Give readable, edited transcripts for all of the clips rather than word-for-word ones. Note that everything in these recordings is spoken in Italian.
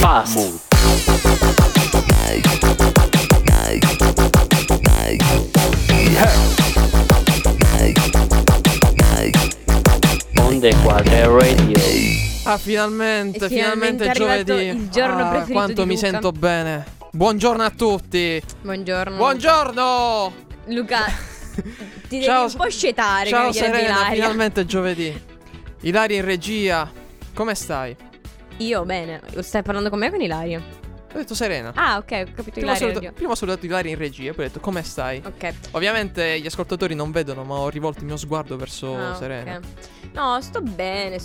Fast. Onde Quadre Radio. Finalmente è giovedì. Il giorno preferito quanto di mi Luca. sento bene. Buongiorno a tutti. Buongiorno Luca. Ti Ciao, devi un po' scetare. Ciao come direbbe Serena, Ilaria. finalmente è giovedì. Ilaria in regia. Come stai? Io bene. Stai parlando con me o con Ilaria? Ho detto Serena. Ah, ok, ho capito Ilaria. Prima ho salutato Ilaria in regia, poi ho detto come stai? Ok. Ovviamente gli ascoltatori non vedono, ma ho rivolto il mio sguardo verso Serena. Ok. No, sto bene.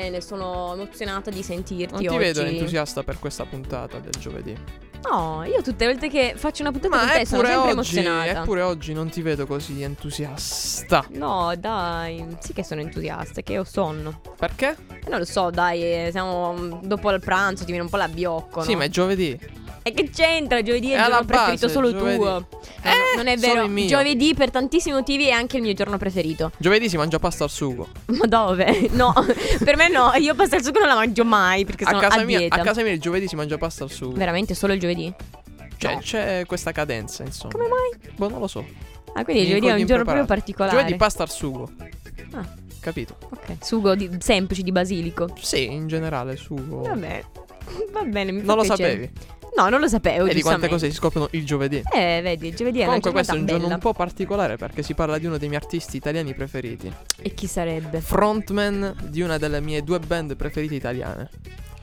Sono emozionata di sentirti Non ti oggi. vedo entusiasta per questa puntata del giovedì. No, io tutte le volte che faccio una puntata Ma con te sono sempre emozionata. eppure oggi non ti vedo così entusiasta. No, dai, sì che sono entusiasta, che ho sonno. Perché? Non lo so, dai, siamo dopo il pranzo, ti viene un po' l'abbiocco, Sì, no? ma è giovedì. E che c'entra? Giovedì è È il giorno alla base, preferito solo giovedì. tuo. Non è solo vero. il mio. Giovedì per tantissimi motivi è anche il mio giorno preferito. Giovedì si mangia pasta al sugo. Ma dove? No, per me no. Io pasta al sugo non la mangio mai perché sono a dieta. A casa mia il giovedì si mangia pasta al sugo. Veramente solo il giovedì? Cioè, No. c'è questa cadenza, insomma. Come mai? Boh, non lo so. Ah, quindi il Mi giovedì è un ricordi giorno proprio impreparato. particolare. Giovedì pasta al sugo. Ah, Capito? ok. Sugo semplice di basilico. Sì, in generale sugo. Vabbè. Va bene, mi fa Non lo piacere. sapevi? No, non lo sapevo. Vedi quante giustamente. cose si scoprono il giovedì. Vedi, il giovedì è una Comunque questo è un giornata giorno bella. un po' particolare perché si parla di uno dei miei artisti italiani preferiti. E chi sarebbe? Frontman di una delle mie due band preferite italiane.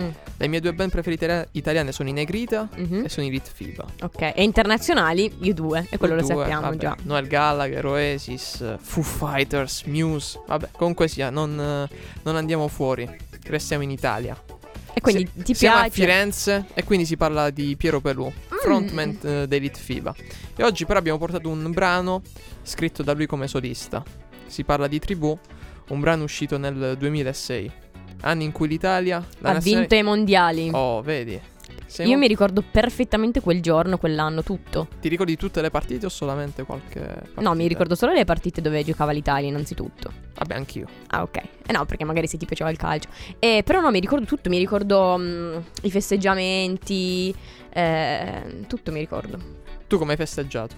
Le mie due band preferite italiane sono i Negrita Mhm. e sono i Litfiba. Ok, e internazionali, io due, e quello lo Due, sappiamo vabbè, già. Noel Gallagher, Oasis, Foo Fighters, Muse. Vabbè, comunque sia, non andiamo fuori. Restiamo in Italia. E quindi ti Siamo a piace? Firenze e quindi si parla di Piero Pelù, frontman dei Litfiba. E oggi però abbiamo portato un brano scritto da lui come solista. Si parla di Tribù, un brano uscito nel 2006, anni in cui l'Italia Ha vinto i mondiali. Oh, vedi. Io mi ricordo perfettamente quel giorno, quell'anno, tutto. Ti ricordi tutte le partite o solamente qualche partita? No, mi ricordo solo le partite dove giocava l'Italia, innanzitutto. Vabbè, anch'io. Ah, ok. No, perché magari se ti piaceva il calcio. Però no, mi ricordo tutto. Mi ricordo i festeggiamenti. Tutto mi ricordo. Tu come hai festeggiato?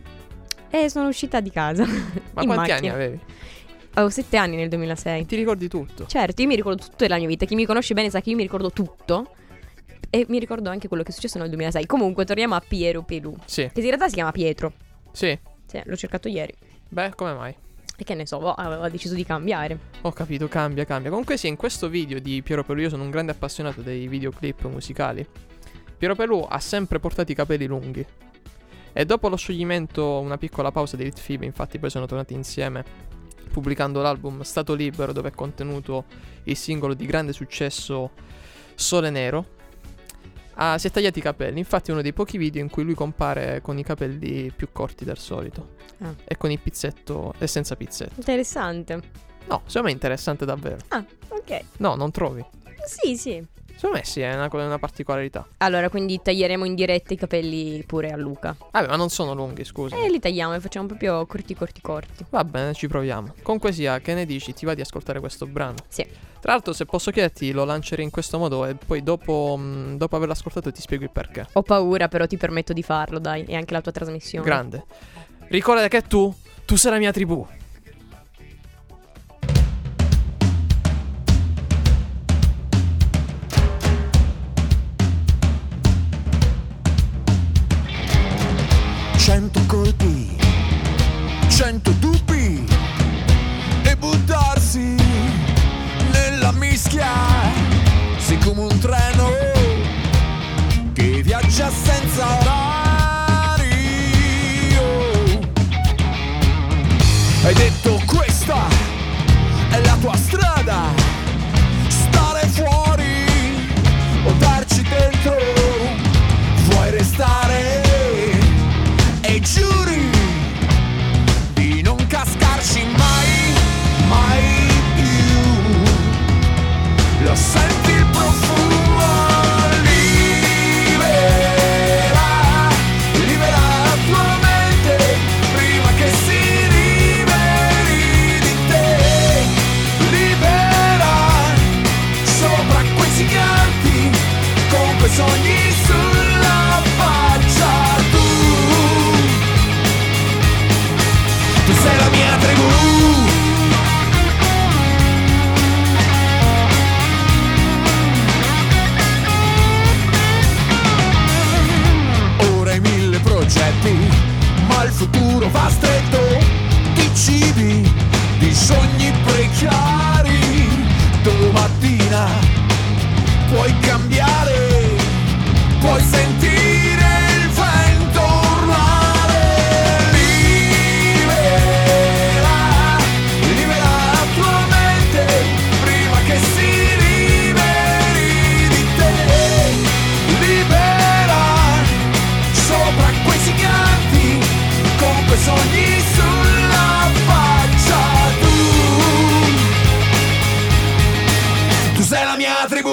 Sono uscita di casa. Ma in quanti anni macchina. avevi? Avevo 7 anni nel 2006. Ti ricordi tutto? Certo, io mi ricordo tutto della mia vita. Chi mi conosce bene sa che io mi ricordo tutto. E mi ricordo anche quello che è successo nel 2006. Comunque, torniamo a Piero Pelù. Sì. Che in realtà si chiama Pietro. Sì. Sì, l'ho cercato ieri. Beh, come mai? E che ne so, aveva deciso di cambiare. Ho capito, cambia. Comunque sì, in questo video di Piero Pelù, io sono un grande appassionato dei videoclip musicali. Piero Pelù ha sempre portato i capelli lunghi. E dopo lo scioglimento, una piccola pausa dei Litfiba, infatti poi sono tornati insieme, pubblicando l'album Stato Libero, dove è contenuto il singolo di grande successo Sole Nero. Si è tagliati i capelli, infatti è uno dei pochi video in cui lui compare con i capelli più corti del solito. E con il pizzetto e senza pizzetto. Interessante. No, secondo me è interessante davvero. Ah, ok. No, non trovi? Sì, sì. Secondo me sì, è una particolarità. Allora, quindi taglieremo in diretta i capelli pure a Luca. Vabbè, ma non sono lunghi, scusa. E li tagliamo e facciamo proprio corti. Va bene, ci proviamo. Comunque sia, che ne dici? Ti va di ascoltare questo brano? Sì. Tra l'altro, se posso chiederti, lo lancerei in questo modo e poi dopo averlo ascoltato ti spiego il perché. Ho paura, però ti permetto di farlo, dai. E anche la tua trasmissione. Grande. Ricorda che tu sei la mia tribù. Cento colpi, 100 dubbi e buttarsi nella mischia. Sei come un treno che viaggia senza orario. Hai detto questa è la tua strada, stare fuori o darci dentro. Vuoi restare e giuri di non cascarci mai, mai più. Lo senti il profumo, liberare sogni sulla faccia. Tu sei la mia tribù. Ora hai 1000 progetti, ma il futuro va stretto. Di cibi, di sogni precari. Domattina puoi cambiare, puoi sentire il vento urlare. Libera la tua mente prima che si liberi di te. Libera sopra quei giganti con quei sogni sulla faccia. Tu sei la mia tribù.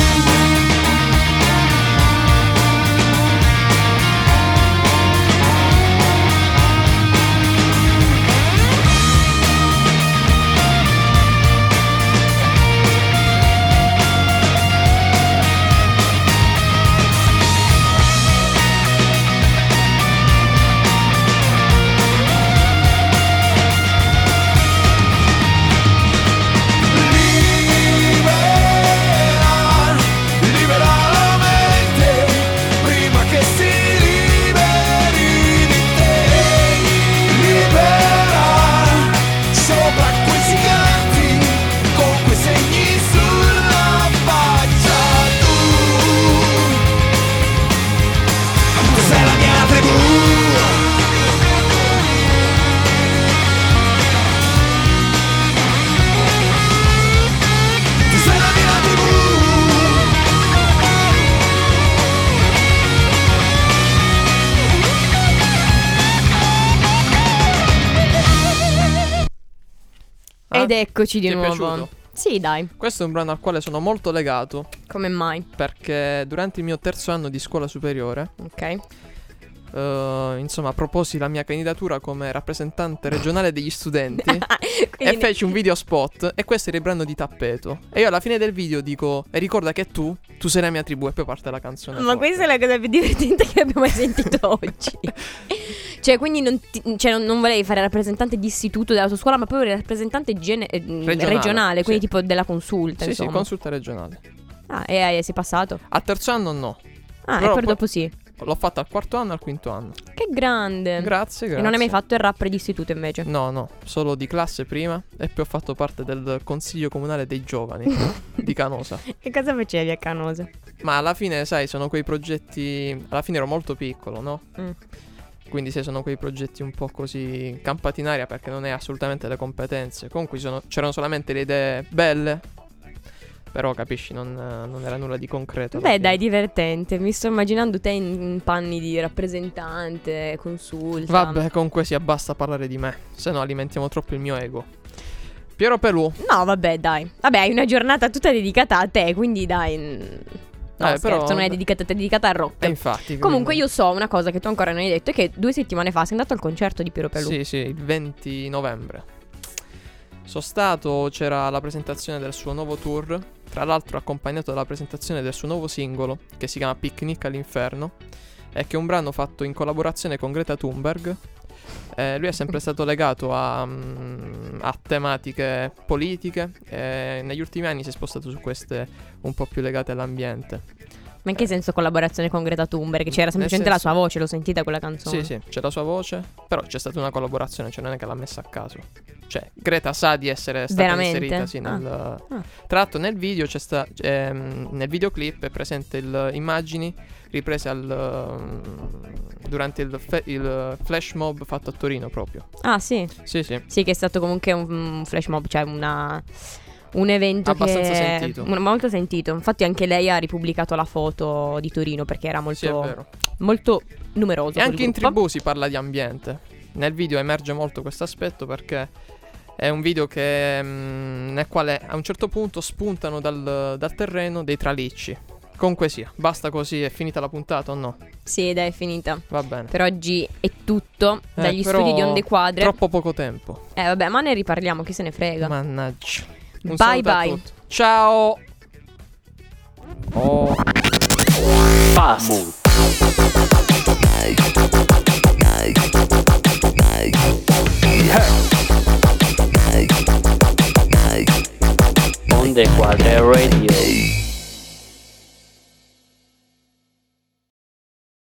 Ed eccoci di Ti è nuovo. piaciuto? Sì, dai. Questo è un brano al quale sono molto legato, Come mai? perché durante il mio terzo anno di scuola superiore, Ok. insomma, proposi la mia candidatura come rappresentante regionale degli studenti e Quindi feci un video spot, e questo era il brano di Tappeto. E io alla fine del video dico: e ricorda che tu sei la mia tribù, e poi parte la canzone. Ma questa è la cosa più divertente che abbia mai sentito oggi. Cioè, quindi non volevi fare rappresentante di istituto della tua scuola, ma proprio rappresentante regionale, quindi sì. tipo della consulta, Sì, insomma. sì, consulta regionale. Ah, e sei passato? Al terzo anno no. Ah, Però e poi poi- dopo sì. L'ho fatto al quarto anno e al quinto anno. Che grande. Grazie, grazie. E non hai mai fatto il rap di istituto invece? No, solo di classe prima, e poi ho fatto parte del consiglio comunale dei giovani di Canosa. Che cosa facevi a Canosa? Ma alla fine, sai, sono quei progetti. Alla fine ero molto piccolo, no? Quindi sai, sono quei progetti un po' così campati in aria, perché non hai assolutamente le competenze. Comunque c'erano solamente le idee belle, però capisci, non era nulla di concreto. alla Beh, fine. dai, divertente. Mi sto immaginando te in panni di rappresentante, consulta. Vabbè, comunque sia, basta parlare di me, se no alimentiamo troppo il mio ego. Piero Pelù. No, vabbè, dai. Vabbè, hai una giornata tutta dedicata a te, quindi dai. No, scherzo, però- non è dedicata a te, è dedicata a rock. Infatti. Comunque quindi- io so una cosa che tu ancora non hai detto, è che 2 settimane fa sei andato al concerto di Piero Pelù. Sì, il 20 novembre. Sono stato, c'era la presentazione del suo nuovo tour, tra l'altro accompagnato dalla presentazione del suo nuovo singolo, che si chiama Picnic all'inferno, e che è un brano fatto in collaborazione con Greta Thunberg. Lui è sempre stato legato a tematiche politiche, e negli ultimi anni si è spostato su queste un po' più legate all'ambiente. Ma in che senso collaborazione con Greta Thunberg? C'era semplicemente senso- la sua voce, l'ho sentita quella canzone. Sì, c'è la sua voce, però c'è stata una collaborazione, cioè non è che l'ha messa a caso. Cioè, Greta sa di essere stata Veramente? inserita, sì, Ah. Tra l'altro nel video nel videoclip è presente immagini riprese durante il flash mob fatto a Torino proprio. Ah, sì. Sì. Sì, che è stato comunque un flash mob, cioè un evento Abbastanza sentito. Molto sentito. Infatti anche lei ha ripubblicato la foto di Torino perché era Sì, è molto, vero. molto numeroso. E quel anche in gruppo. tribù si parla di ambiente. Nel video emerge molto questo aspetto, perché è un video nel quale a un certo punto spuntano dal terreno dei tralicci. Comunque sia, basta così, è finita la puntata o no? Sì, dai, è finita. Va bene. Per oggi è tutto dagli Però studi di Onde Quadre. Troppo poco tempo. Vabbè, ma ne riparliamo, chi se ne frega. Mannaggia. Un Bye saluto a bye. tutti. Ciao. Oh. Fast. Onde Quadre Radio.